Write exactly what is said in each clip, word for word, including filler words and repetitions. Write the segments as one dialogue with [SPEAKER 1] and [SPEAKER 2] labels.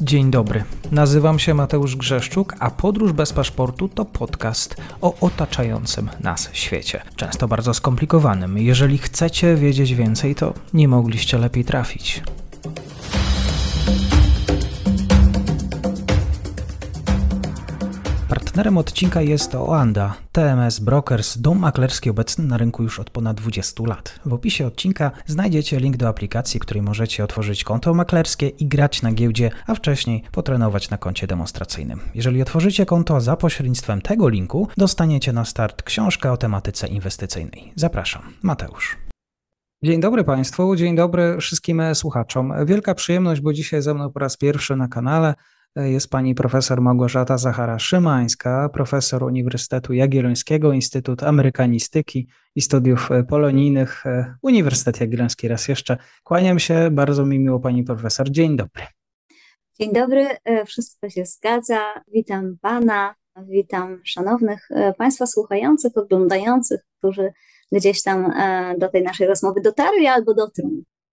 [SPEAKER 1] Dzień dobry, nazywam się Mateusz Grzeszczuk, a Podróż bez paszportu to podcast o otaczającym nas świecie. Często bardzo skomplikowanym. Jeżeli chcecie wiedzieć więcej, to nie mogliście lepiej trafić. Partnerem odcinka jest Oanda, T M S Brokers, dom maklerski obecny na rynku już od ponad dwudziestu lat. W opisie odcinka znajdziecie link do aplikacji, której możecie otworzyć konto maklerskie i grać na giełdzie, a wcześniej potrenować na koncie demonstracyjnym. Jeżeli otworzycie konto za pośrednictwem tego linku, dostaniecie na start książkę o tematyce inwestycyjnej. Zapraszam, Mateusz. Dzień dobry Państwu, dzień dobry wszystkim słuchaczom. Wielka przyjemność, bo dzisiaj ze mną po raz pierwszy na kanale jest pani profesor Małgorzata Zachara-Szymańska, profesor Uniwersytetu Jagiellońskiego, Instytut Amerykanistyki i Studiów Polonijnych, Uniwersytet Jagielloński. Raz jeszcze kłaniam się, bardzo mi miło pani profesor. Dzień dobry.
[SPEAKER 2] Dzień dobry, wszystko się zgadza. Witam pana, witam szanownych państwa słuchających, oglądających, którzy gdzieś tam do tej naszej rozmowy dotarli albo dotrą.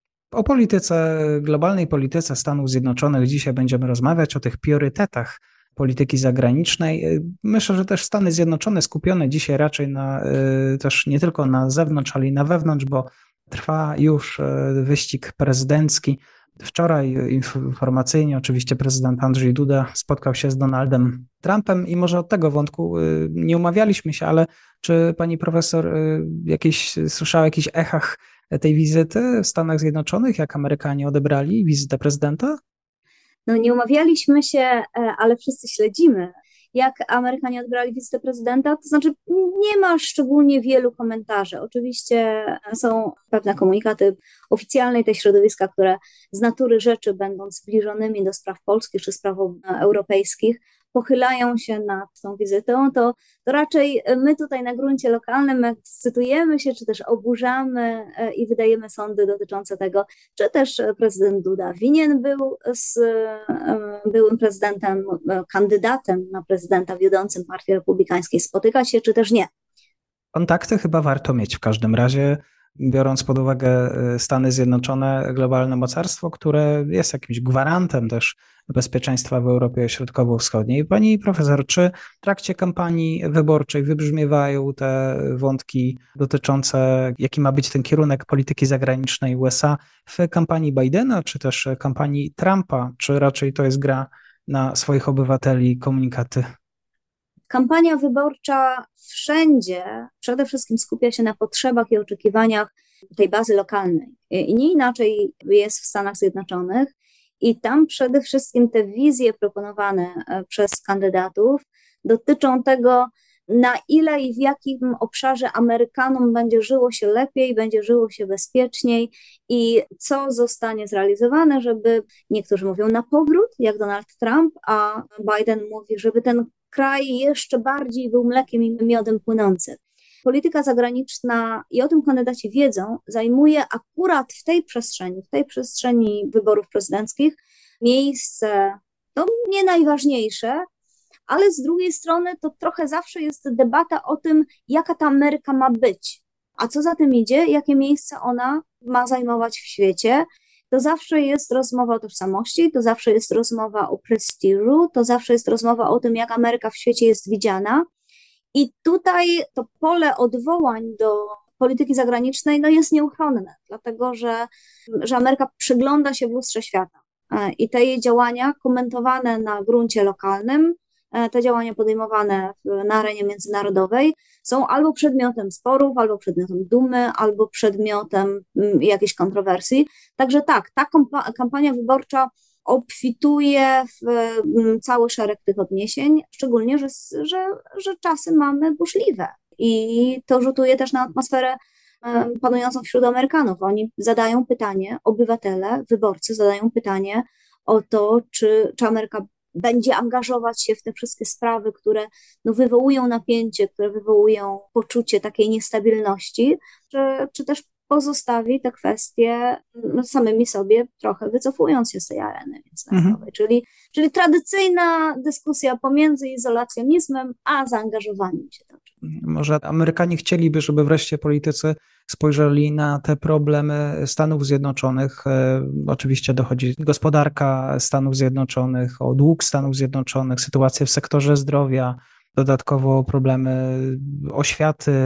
[SPEAKER 1] O polityce, globalnej polityce Stanów Zjednoczonych dzisiaj będziemy rozmawiać, o tych priorytetach polityki zagranicznej. Myślę, że też Stany Zjednoczone skupione dzisiaj raczej na, też nie tylko na zewnątrz, ale i na wewnątrz, bo trwa już wyścig prezydencki. Wczoraj informacyjnie oczywiście prezydent Andrzej Duda spotkał się z Donaldem Trumpem i może od tego wątku nie umawialiśmy się, ale czy pani profesor jakieś, słyszała o jakichś echach tej wizyty w Stanach Zjednoczonych, jak Amerykanie odebrali wizytę prezydenta?
[SPEAKER 2] No nie umawialiśmy się, ale wszyscy śledzimy, jak Amerykanie odebrali wizytę prezydenta, to znaczy nie ma szczególnie wielu komentarzy. Oczywiście są pewne komunikaty oficjalne i te środowiska, które z natury rzeczy, będąc zbliżonymi do spraw polskich czy spraw europejskich, pochylają się nad tą wizytą, to, to raczej my tutaj na gruncie lokalnym ekscytujemy się, czy też oburzamy i wydajemy sądy dotyczące tego, czy też prezydent Duda winien był z byłym prezydentem, kandydatem na prezydenta wiodącym Partii Republikańskiej spotykać się, czy też nie.
[SPEAKER 1] Kontakty chyba warto mieć w każdym razie, biorąc pod uwagę Stany Zjednoczone, globalne mocarstwo, które jest jakimś gwarantem też bezpieczeństwa w Europie Środkowo-Wschodniej. Pani profesor, czy w trakcie kampanii wyborczej wybrzmiewają te wątki dotyczące, jaki ma być ten kierunek polityki zagranicznej U S A w kampanii Bidena, czy też kampanii Trumpa, czy raczej to jest gra na swoich obywateli, komunikaty?
[SPEAKER 2] Kampania wyborcza wszędzie przede wszystkim skupia się na potrzebach i oczekiwaniach tej bazy lokalnej. I nie inaczej jest w Stanach Zjednoczonych. I tam przede wszystkim te wizje proponowane przez kandydatów dotyczą tego, na ile i w jakim obszarze Amerykanom będzie żyło się lepiej, będzie żyło się bezpieczniej i co zostanie zrealizowane, żeby, niektórzy mówią na powrót, jak Donald Trump, a Biden mówi, żeby ten kraj jeszcze bardziej był mlekiem i miodem płynący. Polityka zagraniczna, i o tym kandydaci wiedzą, zajmuje akurat w tej przestrzeni, w tej przestrzeni wyborów prezydenckich miejsce, no nie najważniejsze, ale z drugiej strony to trochę zawsze jest debata o tym, jaka ta Ameryka ma być, a co za tym idzie, jakie miejsce ona ma zajmować w świecie. To zawsze jest rozmowa o tożsamości, to zawsze jest rozmowa o prestiżu, to zawsze jest rozmowa o tym, jak Ameryka w świecie jest widziana. I tutaj to pole odwołań do polityki zagranicznej no jest nieuchronne, dlatego że, że Ameryka przygląda się w lustrze świata i te jej działania komentowane na gruncie lokalnym, te działania podejmowane na arenie międzynarodowej są albo przedmiotem sporów, albo przedmiotem dumy, albo przedmiotem jakiejś kontrowersji. Także tak, ta kampania wyborcza obfituje w cały szereg tych odniesień, szczególnie, że, że, że czasy mamy burzliwe i to rzutuje też na atmosferę panującą wśród Amerykanów. Oni zadają pytanie, obywatele, wyborcy zadają pytanie o to, czy, czy Ameryka będzie angażować się w te wszystkie sprawy, które no, wywołują napięcie, które wywołują poczucie takiej niestabilności, czy, czy też pozostawi te kwestie samymi sobie, trochę wycofując się z tej areny międzynarodowej. Mhm. Czyli, czyli tradycyjna dyskusja pomiędzy izolacjonizmem a zaangażowaniem się.
[SPEAKER 1] Może Amerykanie chcieliby, żeby wreszcie politycy spojrzeli na te problemy Stanów Zjednoczonych. Oczywiście dochodzi gospodarka Stanów Zjednoczonych, o dług Stanów Zjednoczonych, sytuację w sektorze zdrowia, dodatkowo problemy oświaty,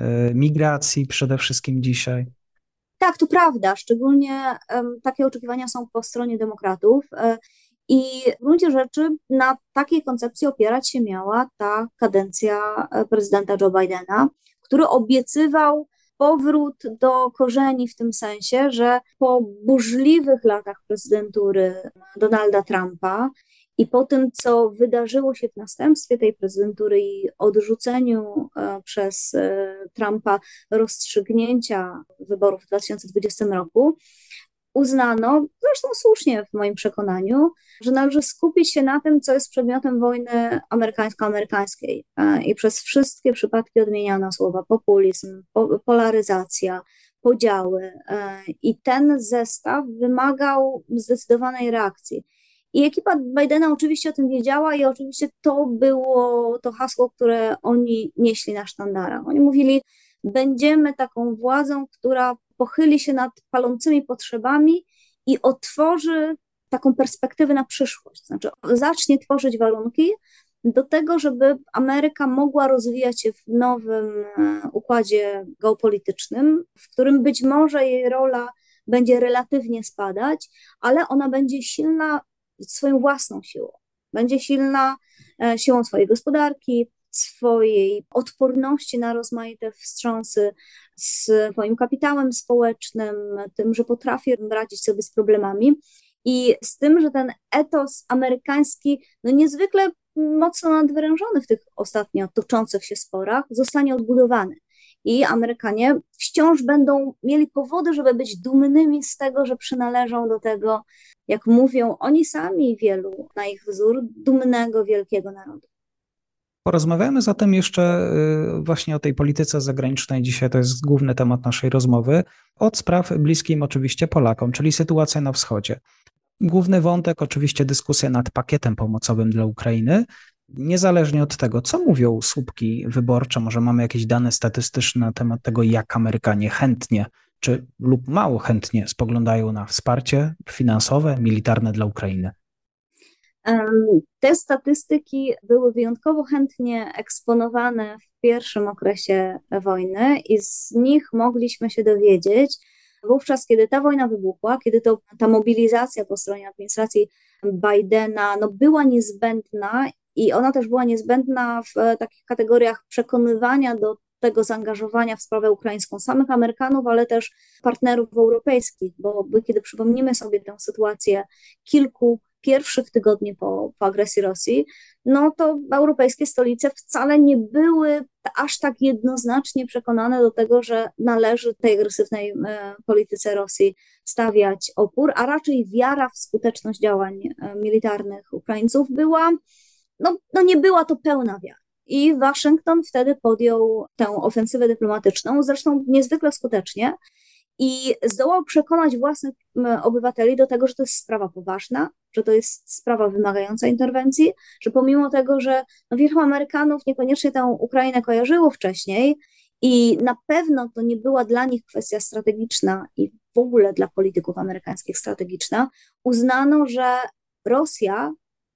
[SPEAKER 1] migracji przede wszystkim dzisiaj.
[SPEAKER 2] Tak, to prawda, szczególnie um, takie oczekiwania są po stronie demokratów um, i w gruncie rzeczy na takiej koncepcji opierać się miała ta kadencja prezydenta Joe Bidena, który obiecywał powrót do korzeni w tym sensie, że po burzliwych latach prezydentury Donalda Trumpa i po tym, co wydarzyło się w następstwie tej prezydentury i odrzuceniu e, przez e, Trumpa rozstrzygnięcia wyborów w dwa tysiące dwudziestym roku, uznano, zresztą słusznie w moim przekonaniu, że należy skupić się na tym, co jest przedmiotem wojny amerykańsko-amerykańskiej. E, I przez wszystkie przypadki odmieniano słowa populizm, po, polaryzacja, podziały. E, I ten zestaw wymagał zdecydowanej reakcji. I ekipa Bidena oczywiście o tym wiedziała i oczywiście to było to hasło, które oni nieśli na sztandarach. Oni mówili, będziemy taką władzą, która pochyli się nad palącymi potrzebami i otworzy taką perspektywę na przyszłość. Znaczy zacznie tworzyć warunki do tego, żeby Ameryka mogła rozwijać się w nowym układzie geopolitycznym, w którym być może jej rola będzie relatywnie spadać, ale ona będzie silna swoją własną siłą. Będzie silna siłą swojej gospodarki, swojej odporności na rozmaite wstrząsy, swoim kapitałem społecznym, tym, że potrafi radzić sobie z problemami i z tym, że ten etos amerykański, no niezwykle mocno nadwyrężony w tych ostatnio toczących się sporach, zostanie odbudowany. I Amerykanie wciąż będą mieli powody, żeby być dumnymi z tego, że przynależą do tego, jak mówią oni sami wielu na ich wzór, dumnego, wielkiego narodu.
[SPEAKER 1] Porozmawiamy zatem jeszcze właśnie o tej polityce zagranicznej. Dzisiaj to jest główny temat naszej rozmowy. Od spraw bliskim oczywiście Polakom, czyli sytuacja na wschodzie. Główny wątek oczywiście dyskusja nad pakietem pomocowym dla Ukrainy. Niezależnie od tego, co mówią słupki wyborcze, może mamy jakieś dane statystyczne na temat tego, jak Amerykanie chętnie czy lub mało chętnie spoglądają na wsparcie finansowe, militarne dla Ukrainy.
[SPEAKER 2] Te statystyki były wyjątkowo chętnie eksponowane w pierwszym okresie wojny i z nich mogliśmy się dowiedzieć wówczas, kiedy ta wojna wybuchła, kiedy to, ta mobilizacja po stronie administracji Bidena no, była niezbędna i ona też była niezbędna w takich kategoriach przekonywania do tego zaangażowania w sprawę ukraińską samych Amerykanów, ale też partnerów europejskich, bo kiedy przypomnimy sobie tę sytuację kilku pierwszych tygodni po, po agresji Rosji, no to europejskie stolice wcale nie były aż tak jednoznacznie przekonane do tego, że należy tej agresywnej e, polityce Rosji stawiać opór, a raczej wiara w skuteczność działań e, militarnych Ukraińców była, no, no nie była to pełna wiara. I Waszyngton wtedy podjął tę ofensywę dyplomatyczną, zresztą niezwykle skutecznie, i zdołał przekonać własnych obywateli do tego, że to jest sprawa poważna, że to jest sprawa wymagająca interwencji, że pomimo tego, że no, wielu Amerykanów niekoniecznie tę Ukrainę kojarzyło wcześniej i na pewno to nie była dla nich kwestia strategiczna i w ogóle dla polityków amerykańskich strategiczna, uznano, że Rosja,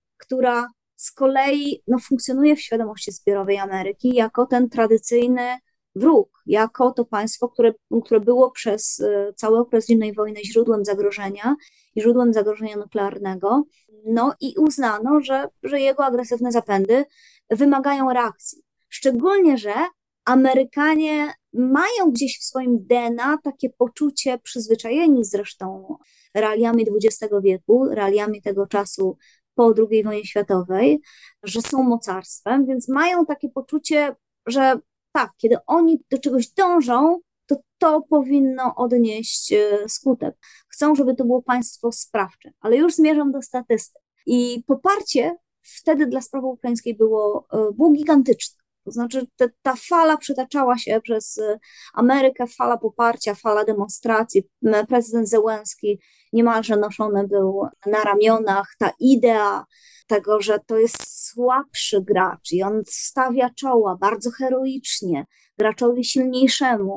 [SPEAKER 2] która z kolei no, funkcjonuje w świadomości zbiorowej Ameryki jako ten tradycyjny wróg, jako to państwo, które, które było przez cały okres zimnej wojny źródłem zagrożenia i źródłem zagrożenia nuklearnego, no i uznano, że, że jego agresywne zapędy wymagają reakcji. Szczególnie, że Amerykanie mają gdzieś w swoim D N A takie poczucie, przyzwyczajeni zresztą realiami dwudziestego wieku, realiami tego czasu po drugiej wojnie światowej, że są mocarstwem, więc mają takie poczucie, że tak, kiedy oni do czegoś dążą, to to powinno odnieść skutek. Chcą, żeby to było państwo sprawcze, ale już zmierzam do statystyk. I poparcie wtedy dla sprawy ukraińskiej było, było gigantyczne. To znaczy te, ta fala przetaczała się przez Amerykę, fala poparcia, fala demonstracji. Prezydent Zełenski niemalże noszony był na ramionach. Ta idea tego, że to jest słabszy gracz i on stawia czoła bardzo heroicznie graczowi silniejszemu,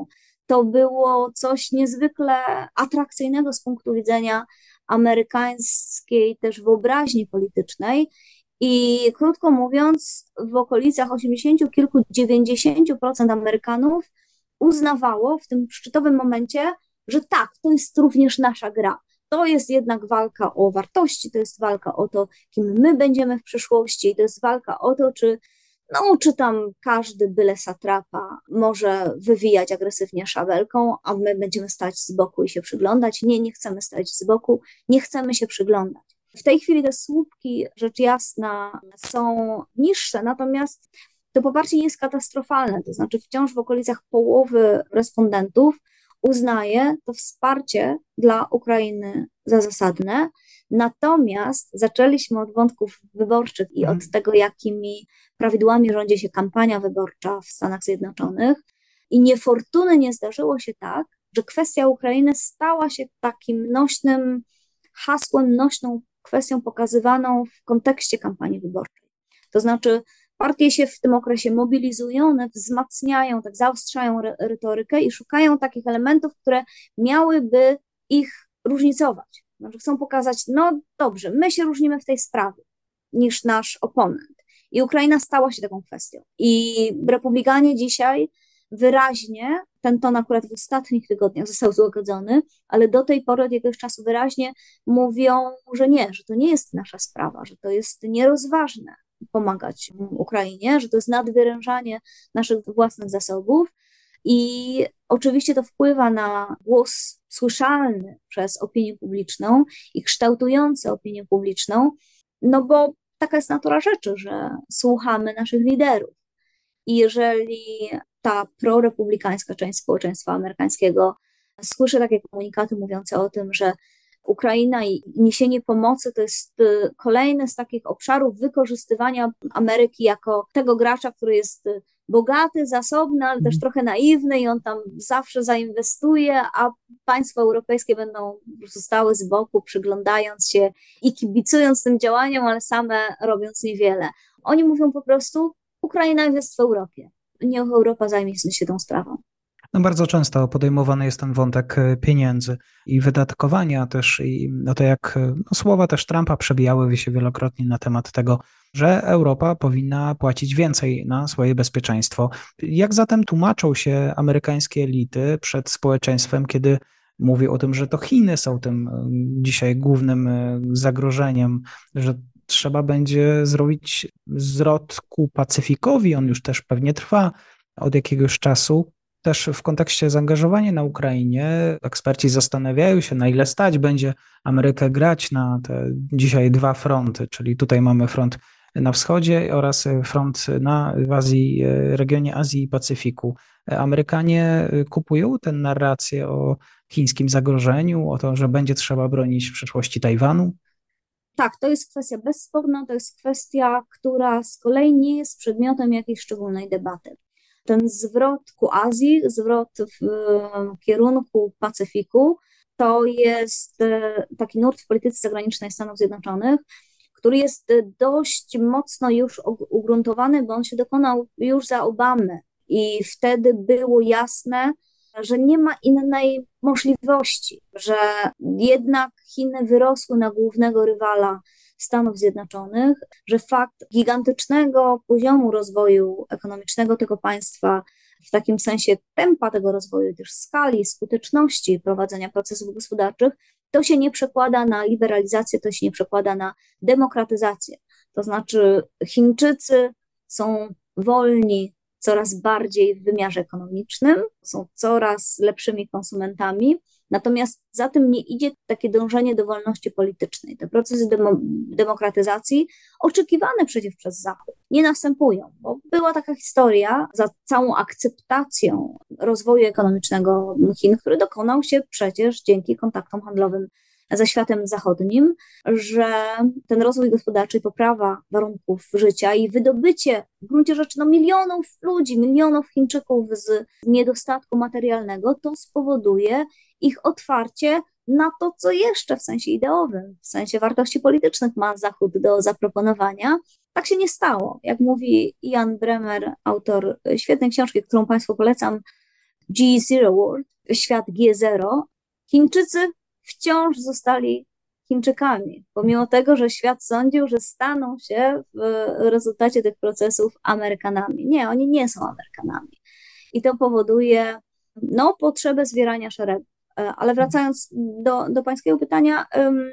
[SPEAKER 2] to było coś niezwykle atrakcyjnego z punktu widzenia amerykańskiej też wyobraźni politycznej. I krótko mówiąc, w okolicach osiemdziesiąt kilku, dziewięćdziesiąt procent Amerykanów uznawało w tym szczytowym momencie, że tak, to jest również nasza gra. To jest jednak walka o wartości, to jest walka o to, kim my będziemy w przyszłości, to jest walka o to, czy, no, czy tam każdy byle satrapa może wywijać agresywnie szabelką, a my będziemy stać z boku i się przyglądać. Nie, nie chcemy stać z boku, nie chcemy się przyglądać. W tej chwili te słupki, rzecz jasna, są niższe, natomiast to poparcie nie jest katastrofalne, to znaczy wciąż w okolicach połowy respondentów uznaje to wsparcie dla Ukrainy za zasadne, natomiast zaczęliśmy od wątków wyborczych i od tego, jakimi prawidłami rządzi się kampania wyborcza w Stanach Zjednoczonych i niefortunnie zdarzyło się tak, że kwestia Ukrainy stała się takim nośnym hasłem, nośną kwestią pokazywaną w kontekście kampanii wyborczej. To znaczy partie się w tym okresie mobilizują, one wzmacniają, tak zaostrzają re- retorykę i szukają takich elementów, które miałyby ich różnicować. Znaczy chcą pokazać, no dobrze, my się różnimy w tej sprawie niż nasz oponent. I Ukraina stała się taką kwestią. I republikanie dzisiaj wyraźnie, ten ton akurat w ostatnich tygodniach został złagodzony, ale do tej pory od jakiegoś czasu wyraźnie mówią, że nie, że to nie jest nasza sprawa, że to jest nierozważne pomagać Ukrainie, że to jest nadwyrężanie naszych własnych zasobów i oczywiście to wpływa na głos słyszalny przez opinię publiczną i kształtujący opinię publiczną, no bo taka jest natura rzeczy, że słuchamy naszych liderów i jeżeli ta prorepublikańska część społeczeństwa amerykańskiego słyszy takie komunikaty mówiące o tym, że Ukraina i niesienie pomocy to jest kolejny z takich obszarów wykorzystywania Ameryki jako tego gracza, który jest bogaty, zasobny, ale też trochę naiwny i on tam zawsze zainwestuje, a państwa europejskie będą po prostu stały z boku, przyglądając się i kibicując tym działaniom, ale same robiąc niewiele. Oni mówią po prostu, Ukraina jest w Europie, niech Europa zajmie się tą sprawą.
[SPEAKER 1] No bardzo często podejmowany jest ten wątek pieniędzy i wydatkowania też i no to jak no słowa też Trumpa przebijały się wielokrotnie na temat tego, że Europa powinna płacić więcej na swoje bezpieczeństwo. Jak zatem tłumaczą się amerykańskie elity przed społeczeństwem, kiedy mówi o tym, że to Chiny są tym dzisiaj głównym zagrożeniem, że trzeba będzie zrobić zwrot ku Pacyfikowi, on już też pewnie trwa od jakiegoś czasu. Też w kontekście zaangażowania na Ukrainie eksperci zastanawiają się, na ile stać będzie Amerykę grać na te dzisiaj dwa fronty, czyli tutaj mamy front na wschodzie oraz front na, w Azji, regionie Azji i Pacyfiku. Amerykanie kupują tę narrację o chińskim zagrożeniu, o to, że będzie trzeba bronić w przyszłości Tajwanu?
[SPEAKER 2] Tak, to jest kwestia bezsporna, to jest kwestia, która z kolei nie jest przedmiotem jakiejś szczególnej debaty. Ten zwrot ku Azji, zwrot w kierunku Pacyfiku, to jest taki nurt w polityce zagranicznej Stanów Zjednoczonych, który jest dość mocno już ugruntowany, bo on się dokonał już za Obamy i wtedy było jasne, że nie ma innej możliwości, że jednak Chiny wyrosły na głównego rywala Stanów Zjednoczonych, że fakt gigantycznego poziomu rozwoju ekonomicznego tego państwa, w takim sensie tempa tego rozwoju, też skali, skuteczności prowadzenia procesów gospodarczych, to się nie przekłada na liberalizację, to się nie przekłada na demokratyzację. To znaczy Chińczycy są wolni coraz bardziej w wymiarze ekonomicznym, są coraz lepszymi konsumentami, natomiast za tym nie idzie takie dążenie do wolności politycznej. Te procesy demo, demokratyzacji, oczekiwane przecież przez Zachód, nie następują, bo była taka historia za całą akceptacją rozwoju ekonomicznego Chin, który dokonał się przecież dzięki kontaktom handlowym ze światem zachodnim, że ten rozwój gospodarczy, poprawa warunków życia i wydobycie w gruncie rzeczy no, milionów ludzi, milionów Chińczyków z niedostatku materialnego, to spowoduje ich otwarcie na to, co jeszcze w sensie ideowym, w sensie wartości politycznych ma Zachód do zaproponowania. Tak się nie stało. Jak mówi Ian Bremmer, autor świetnej książki, którą Państwu polecam, G Zero World, świat G zero, Chińczycy wciąż zostali Chińczykami, pomimo tego, że świat sądził, że staną się w rezultacie tych procesów Amerykanami. Nie, oni nie są Amerykanami. I to powoduje no, potrzebę zwierania szeregu. Ale wracając do, do pańskiego pytania,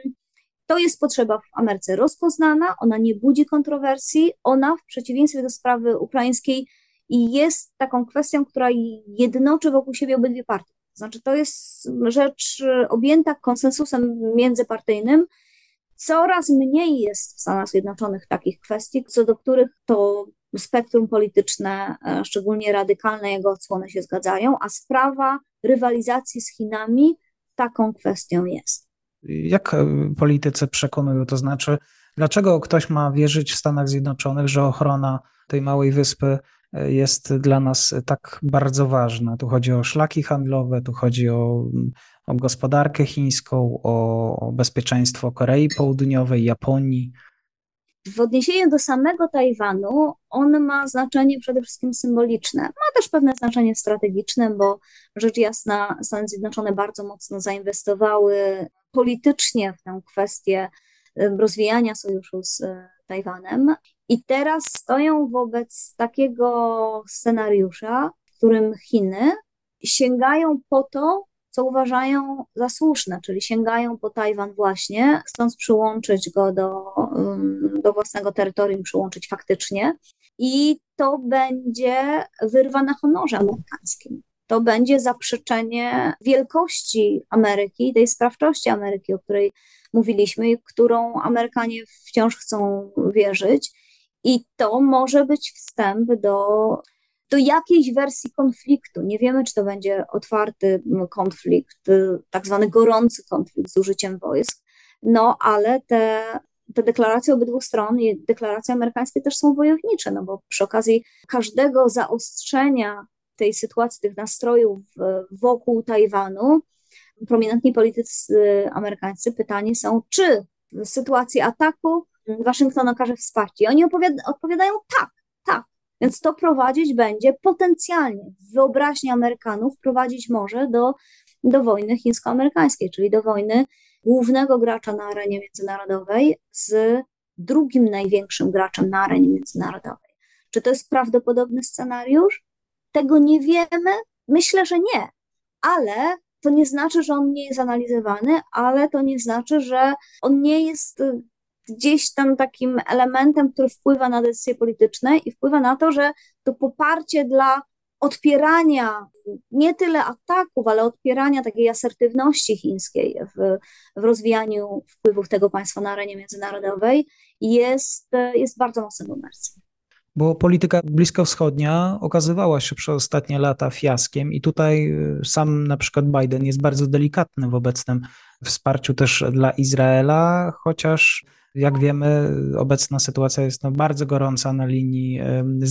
[SPEAKER 2] to jest potrzeba w Ameryce rozpoznana, ona nie budzi kontrowersji, ona w przeciwieństwie do sprawy ukraińskiej jest taką kwestią, która jednoczy wokół siebie obydwie partie. Znaczy to jest rzecz objęta konsensusem międzypartyjnym. Coraz mniej jest w Stanach Zjednoczonych takich kwestii, co do których to spektrum polityczne, szczególnie radykalne jego odsłony się zgadzają, a sprawa rywalizacji z Chinami taką kwestią jest.
[SPEAKER 1] Jak politycy przekonują, to znaczy, dlaczego ktoś ma wierzyć w Stanach Zjednoczonych, że ochrona tej małej wyspy jest dla nas tak bardzo ważna? Tu chodzi o szlaki handlowe, tu chodzi o, o gospodarkę chińską, o, o bezpieczeństwo Korei Południowej, Japonii.
[SPEAKER 2] W odniesieniu do samego Tajwanu on ma znaczenie przede wszystkim symboliczne. Ma też pewne znaczenie strategiczne, bo rzecz jasna Stany Zjednoczone bardzo mocno zainwestowały politycznie w tę kwestię rozwijania sojuszu z Tajwanem i teraz stoją wobec takiego scenariusza, w którym Chiny sięgają po to, co uważają za słuszne, czyli sięgają po Tajwan właśnie, chcąc przyłączyć go do, do własnego terytorium, przyłączyć faktycznie i to będzie wyrwa na honorze amerykańskim. To będzie zaprzeczenie wielkości Ameryki, tej sprawczości Ameryki, o której mówiliśmy i którą Amerykanie wciąż chcą wierzyć i to może być wstęp do do jakiejś wersji konfliktu. Nie wiemy, czy to będzie otwarty konflikt, tak zwany gorący konflikt z użyciem wojsk, no ale te, te deklaracje obydwu stron i deklaracje amerykańskie też są wojownicze, no bo przy okazji każdego zaostrzenia tej sytuacji, tych nastrojów wokół Tajwanu, prominentni politycy amerykańscy pytani są, czy w sytuacji ataku Waszyngton okaże wsparcie. I oni opowiada- odpowiadają tak, tak. Więc to prowadzić będzie potencjalnie, w wyobraźni Amerykanów, prowadzić może do, do wojny chińsko-amerykańskiej, czyli do wojny głównego gracza na arenie międzynarodowej z drugim największym graczem na arenie międzynarodowej. Czy to jest prawdopodobny scenariusz? Tego nie wiemy. Myślę, że nie, ale to nie znaczy, że on nie jest analizowany, ale to nie znaczy, że on nie jest gdzieś tam takim elementem, który wpływa na decyzje polityczne i wpływa na to, że to poparcie dla odpierania nie tyle ataków, ale odpierania takiej asertywności chińskiej w, w rozwijaniu wpływów tego państwa na arenie międzynarodowej jest, jest bardzo mocnym imersją.
[SPEAKER 1] Bo polityka bliskowschodnia okazywała się przez ostatnie lata fiaskiem i tutaj sam na przykład Biden jest bardzo delikatny w obecnym wsparciu też dla Izraela, chociaż jak wiemy, obecna sytuacja jest no bardzo gorąca na linii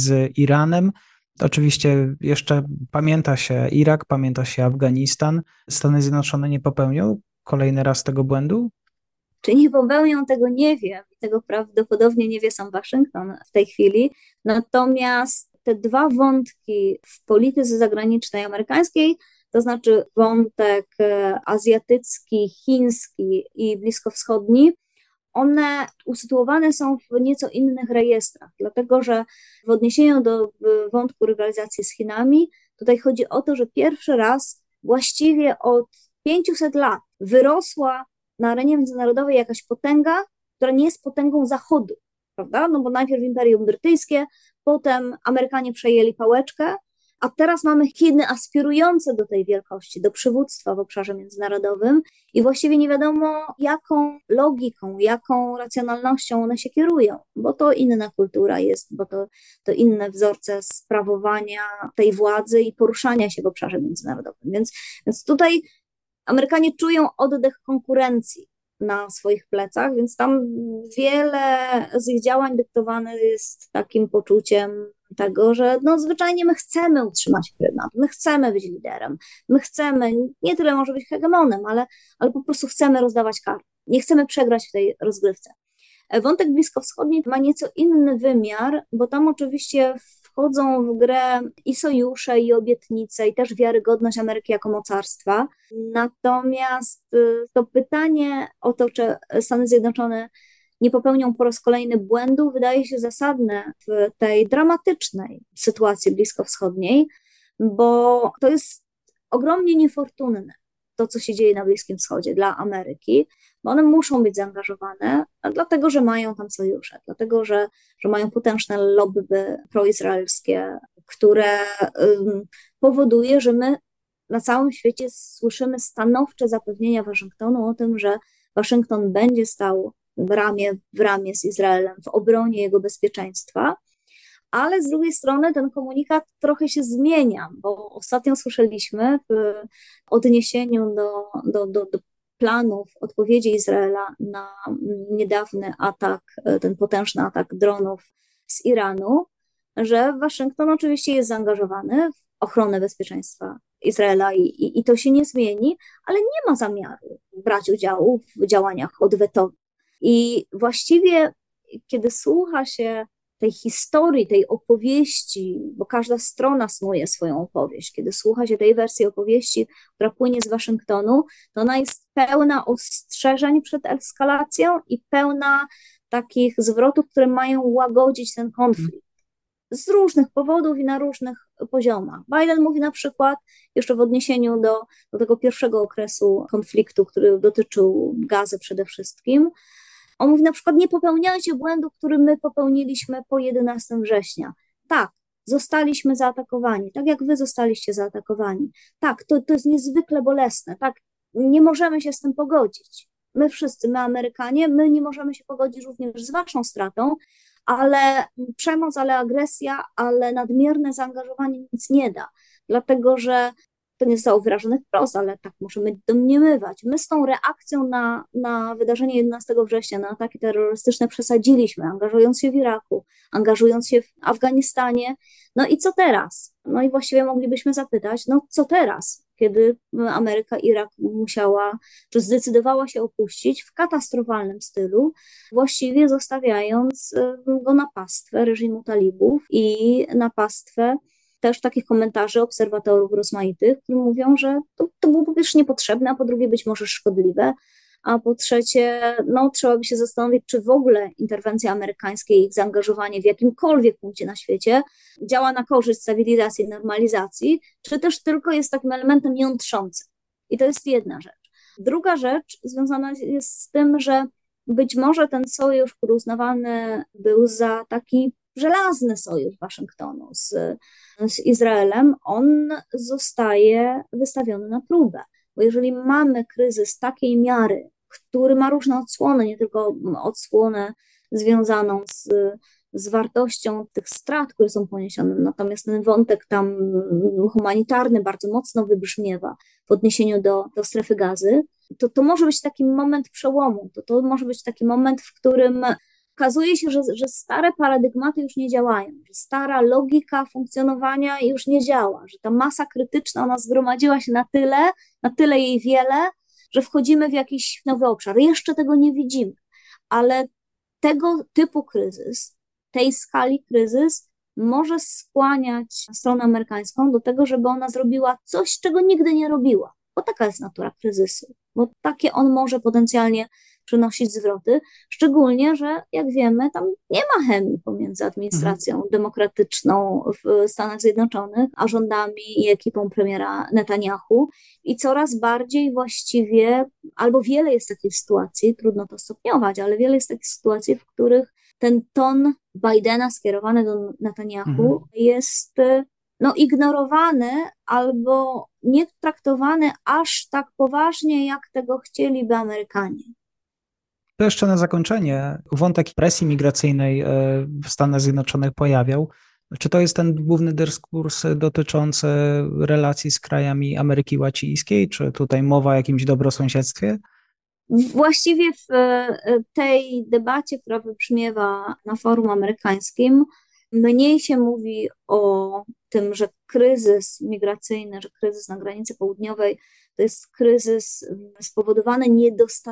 [SPEAKER 1] z Iranem. Oczywiście jeszcze pamięta się Irak, pamięta się Afganistan. Stany Zjednoczone nie popełnią kolejny raz tego błędu?
[SPEAKER 2] Czy nie popełnią, tego nie wiem. Tego prawdopodobnie nie wie sam Waszyngton w tej chwili. Natomiast te dwa wątki w polityce zagranicznej amerykańskiej, to znaczy wątek azjatycki, chiński i bliskowschodni, one usytuowane są w nieco innych rejestrach, dlatego że w odniesieniu do wątku rywalizacji z Chinami, tutaj chodzi o to, że pierwszy raz właściwie od pięciuset lat wyrosła na arenie międzynarodowej jakaś potęga, która nie jest potęgą Zachodu, prawda? No bo najpierw Imperium Brytyjskie, potem Amerykanie przejęli pałeczkę, a teraz mamy Chiny aspirujące do tej wielkości, do przywództwa w obszarze międzynarodowym i właściwie nie wiadomo, jaką logiką, jaką racjonalnością one się kierują, bo to inna kultura jest, bo to, to inne wzorce sprawowania tej władzy i poruszania się w obszarze międzynarodowym. Więc, więc tutaj Amerykanie czują oddech konkurencji na swoich plecach, więc tam wiele z ich działań dyktowane jest takim poczuciem tego, że no zwyczajnie my chcemy utrzymać prymat, my chcemy być liderem, my chcemy, nie tyle może być hegemonem, ale, ale po prostu chcemy rozdawać karty, nie chcemy przegrać w tej rozgrywce. Wątek bliskowschodni ma nieco inny wymiar, bo tam oczywiście wchodzą w grę i sojusze, i obietnice, i też wiarygodność Ameryki jako mocarstwa. Natomiast to pytanie o to, czy Stany Zjednoczone nie popełnią po raz kolejny błędu, wydaje się zasadne w tej dramatycznej sytuacji bliskowschodniej, bo to jest ogromnie niefortunne, to co się dzieje na Bliskim Wschodzie dla Ameryki, bo one muszą być zaangażowane, dlatego że mają tam sojusze, dlatego że, że mają potężne lobby proizraelskie, które um, powoduje, że my na całym świecie słyszymy stanowcze zapewnienia Waszyngtonu o tym, że Waszyngton będzie stał w ramię w ramię z Izraelem w obronie jego bezpieczeństwa, ale z drugiej strony ten komunikat trochę się zmienia, bo ostatnio słyszeliśmy w odniesieniu do, do, do, do planów odpowiedzi Izraela na niedawny atak, ten potężny atak dronów z Iranu, że Waszyngton oczywiście jest zaangażowany w ochronę bezpieczeństwa Izraela i, i, i to się nie zmieni, ale nie ma zamiaru brać udziału w działaniach odwetowych. I właściwie, kiedy słucha się tej historii, tej opowieści, bo każda strona snuje swoją opowieść, kiedy słucha się tej wersji opowieści, która płynie z Waszyngtonu, to ona jest pełna ostrzeżeń przed eskalacją i pełna takich zwrotów, które mają łagodzić ten konflikt. Z różnych powodów i na różnych poziomach. Biden mówi na przykład, jeszcze w odniesieniu do, do tego pierwszego okresu konfliktu, który dotyczył Gazy przede wszystkim, on mówi na przykład, nie popełniajcie błędu, który my popełniliśmy po jedenastego września. Tak, zostaliśmy zaatakowani, tak jak wy zostaliście zaatakowani. Tak, to, to jest niezwykle bolesne, tak, nie możemy się z tym pogodzić. My wszyscy, my Amerykanie, my nie możemy się pogodzić również z waszą stratą, ale przemoc, ale agresja, ale nadmierne zaangażowanie nic nie da, dlatego że to nie zostało wyrażone wprost, ale tak możemy domniemywać. My z tą reakcją na, na wydarzenie jedenastego września, na ataki terrorystyczne przesadziliśmy, angażując się w Iraku, angażując się w Afganistanie. No i co teraz? No i właściwie moglibyśmy zapytać, no co teraz, kiedy Ameryka Irak musiała, czy zdecydowała się opuścić w katastrofalnym stylu, właściwie zostawiając go na pastwę reżimu talibów i na pastwę też takich komentarzy obserwatorów rozmaitych, którzy mówią, że to, to było po pierwsze niepotrzebne, a po drugie być może szkodliwe, a po trzecie, no trzeba by się zastanowić, czy w ogóle interwencja amerykańska i ich zaangażowanie w jakimkolwiek punkcie na świecie działa na korzyść stabilizacji i normalizacji, czy też tylko jest takim elementem jątrzącym. I to jest jedna rzecz. Druga rzecz związana jest z tym, że być może ten sojusz, który uznawany był za taki żelazny sojusz Waszyngtonu z, z Izraelem, on zostaje wystawiony na próbę. Bo jeżeli mamy kryzys takiej miary, który ma różne odsłony, nie tylko odsłonę związaną z, z wartością tych strat, które są poniesione, natomiast ten wątek tam humanitarny bardzo mocno wybrzmiewa w odniesieniu do, do strefy Gazy, to to może być taki moment przełomu, to, to może być taki moment, w którym okazuje się, że, że stare paradygmaty już nie działają, że stara logika funkcjonowania już nie działa, że ta masa krytyczna, ona zgromadziła się na tyle, na tyle jej wiele, że wchodzimy w jakiś nowy obszar. Jeszcze tego nie widzimy, ale tego typu kryzys, tej skali kryzys może skłaniać stronę amerykańską do tego, żeby ona zrobiła coś, czego nigdy nie robiła, bo taka jest natura kryzysu, bo takie on może potencjalnie przynosić zwroty, szczególnie, że jak wiemy, tam nie ma chemii pomiędzy administracją mhm. demokratyczną w Stanach Zjednoczonych, a rządami i ekipą premiera Netanyahu i coraz bardziej właściwie, albo wiele jest takich sytuacji, trudno to stopniować, ale wiele jest takich sytuacji, w których ten ton Bidena skierowany do Netanyahu mhm. jest no, ignorowany albo nie traktowany aż tak poważnie, jak tego chcieliby Amerykanie.
[SPEAKER 1] To jeszcze na zakończenie, wątek presji migracyjnej w Stanach Zjednoczonych pojawiał. Czy to jest ten główny dyskurs dotyczący relacji z krajami Ameryki Łacińskiej, czy tutaj mowa o jakimś dobrosąsiedztwie?
[SPEAKER 2] Właściwie w tej debacie, która wybrzmiewa na forum amerykańskim, mniej się mówi o tym, że kryzys migracyjny, że kryzys na granicy południowej to jest kryzys spowodowany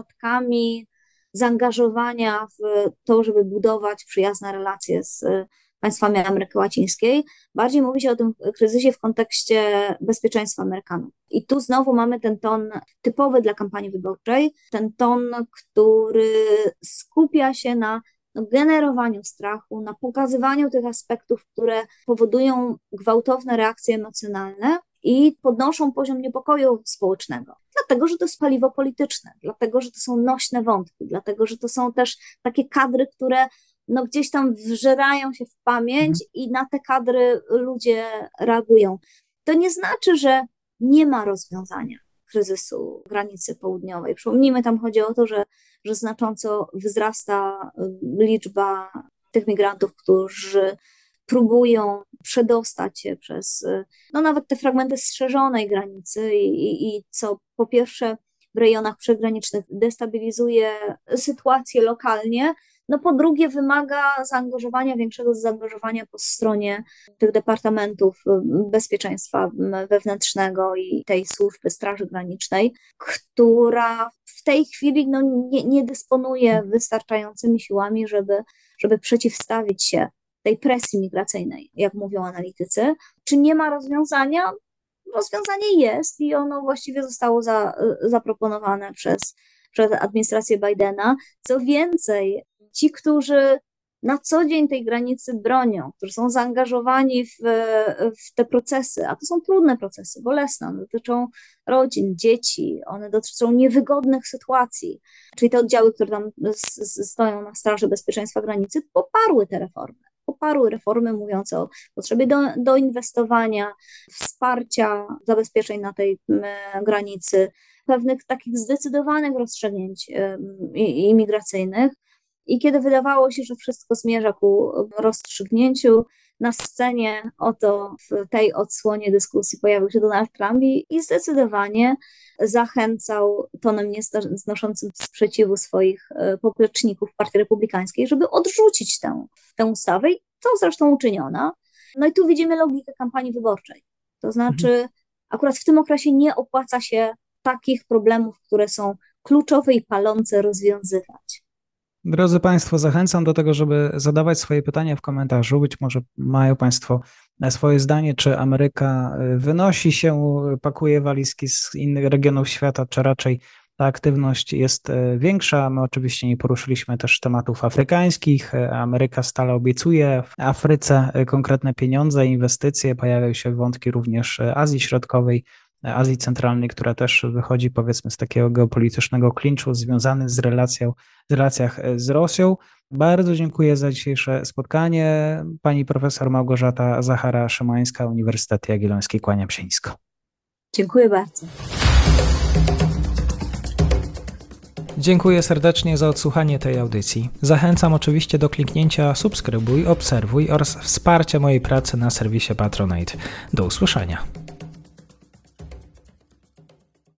[SPEAKER 2] niedostatkami zaangażowania w to, żeby budować przyjazne relacje z, państwami Ameryki Łacińskiej. Bardziej mówi się o tym kryzysie w kontekście bezpieczeństwa Amerykanów. I tu znowu mamy ten ton typowy dla kampanii wyborczej, ten ton, który skupia się na generowaniu strachu, na pokazywaniu tych aspektów, które powodują gwałtowne reakcje emocjonalne i podnoszą poziom niepokoju społecznego. Dlatego, że to jest paliwo polityczne, dlatego, że to są nośne wątki, dlatego, że to są też takie kadry, które no gdzieś tam wżerają się w pamięć i na te kadry ludzie reagują. To nie znaczy, że nie ma rozwiązania kryzysu granicy południowej. Przypomnijmy, tam chodzi o to, że, że znacząco wzrasta liczba tych migrantów, którzy próbują przedostać się przez no nawet te fragmenty strzeżonej granicy i, i, i co po pierwsze w rejonach przygranicznych destabilizuje sytuację lokalnie, no po drugie wymaga zaangażowania, większego zaangażowania po stronie tych departamentów bezpieczeństwa wewnętrznego i tej służby Straży Granicznej, która w tej chwili no, nie, nie dysponuje wystarczającymi siłami, żeby, żeby przeciwstawić się tej presji migracyjnej, jak mówią analitycy. Czy nie ma rozwiązania? Rozwiązanie jest i ono właściwie zostało za, zaproponowane przez, przez administrację Bidena. Co więcej, ci, którzy na co dzień tej granicy bronią, którzy są zaangażowani w, w te procesy, a to są trudne procesy, bolesne, one dotyczą rodzin, dzieci, one dotyczą niewygodnych sytuacji, czyli te oddziały, które tam stoją na straży bezpieczeństwa granicy, poparły te reformy. Poparły reformy mówiące o potrzebie do, doinwestowania, wsparcia zabezpieczeń na tej granicy, pewnych takich zdecydowanych rozstrzygnięć imigracyjnych. I kiedy wydawało się, że wszystko zmierza ku rozstrzygnięciu, na scenie oto w tej odsłonie dyskusji pojawił się Donald Trump i, i zdecydowanie zachęcał tonem nieznoszącym sprzeciwu swoich popleczników Partii Republikańskiej, żeby odrzucić tę, tę ustawę i to zresztą uczyniono. No i tu widzimy logikę kampanii wyborczej. To znaczy mhm. akurat w tym okresie nie opłaca się takich problemów, które są kluczowe i palące, rozwiązywać.
[SPEAKER 1] Drodzy Państwo, zachęcam do tego, żeby zadawać swoje pytania w komentarzu. Być może mają Państwo swoje zdanie, czy Ameryka wynosi się, pakuje walizki z innych regionów świata, czy raczej ta aktywność jest większa. My oczywiście nie poruszyliśmy też tematów afrykańskich. Ameryka stale obiecuje w Afryce konkretne pieniądze, inwestycje. Pojawiają się wątki również Azji Środkowej, Azji Centralnej, która też wychodzi powiedzmy z takiego geopolitycznego klinczu związany z relacją, z relacjach z Rosją. Bardzo dziękuję za dzisiejsze spotkanie. Pani profesor Małgorzata Zachara-Szymańska, Uniwersytet Jagielloński. Kłaniam się nisko.
[SPEAKER 2] Dziękuję bardzo.
[SPEAKER 1] Dziękuję serdecznie za odsłuchanie tej audycji. Zachęcam oczywiście do kliknięcia subskrybuj, obserwuj oraz wsparcia mojej pracy na serwisie Patronite. Do usłyszenia.